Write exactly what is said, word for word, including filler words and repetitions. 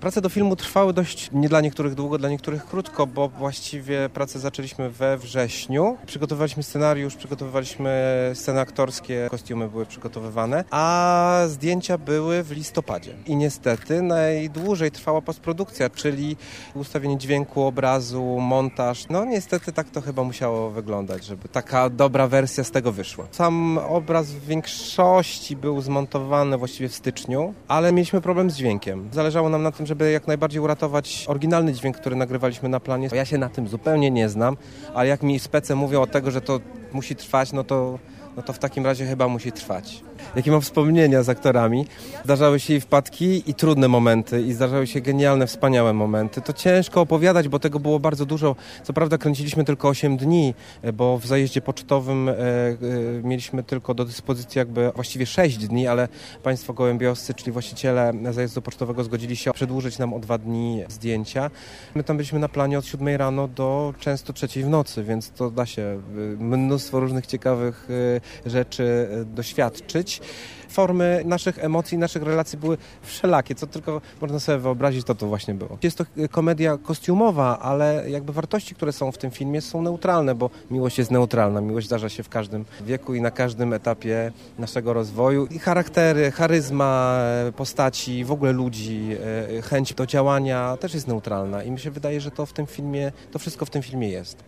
Prace do filmu trwały dość, nie dla niektórych długo, dla niektórych krótko, bo właściwie pracę zaczęliśmy we wrześniu. Przygotowywaliśmy scenariusz, przygotowywaliśmy sceny aktorskie, kostiumy były przygotowywane, a zdjęcia były w listopadzie. I niestety najdłużej trwała postprodukcja, czyli ustawienie dźwięku, obrazu, montaż. No niestety tak to chyba musiało wyglądać, żeby taka dobra wersja z tego wyszła. Sam obraz w większości był zmontowany właściwie w styczniu, ale mieliśmy problem z dźwiękiem. Zależało nam na tym, żeby jak najbardziej uratować oryginalny dźwięk, który nagrywaliśmy na planie. Ja się na tym zupełnie nie znam, ale jak mi spece mówią o tego, że to musi trwać, no to no to w takim razie chyba musi trwać. Jakie mam wspomnienia z aktorami. Zdarzały się i wpadki, i trudne momenty, i zdarzały się genialne, wspaniałe momenty. To ciężko opowiadać, bo tego było bardzo dużo. Co prawda kręciliśmy tylko osiem dni, bo w zajeździe pocztowym e, e, mieliśmy tylko do dyspozycji jakby właściwie sześć dni, ale państwo gołębiowscy, czyli właściciele zajazdu pocztowego zgodzili się przedłużyć nam o dwa dni zdjęcia. My tam byliśmy na planie od siódmej rano do często trzeciej w nocy, więc to da się mnóstwo różnych ciekawych rzeczy doświadczyć. Formy naszych emocji, naszych relacji były wszelakie, co tylko można sobie wyobrazić, to to właśnie było. Jest to komedia kostiumowa, ale jakby wartości, które są w tym filmie, są neutralne, bo miłość jest neutralna. Miłość zdarza się w każdym wieku i na każdym etapie naszego rozwoju. I charaktery, charyzma postaci, w ogóle ludzi, chęć do działania też jest neutralna i mi się wydaje, że to w tym filmie, to wszystko w tym filmie jest.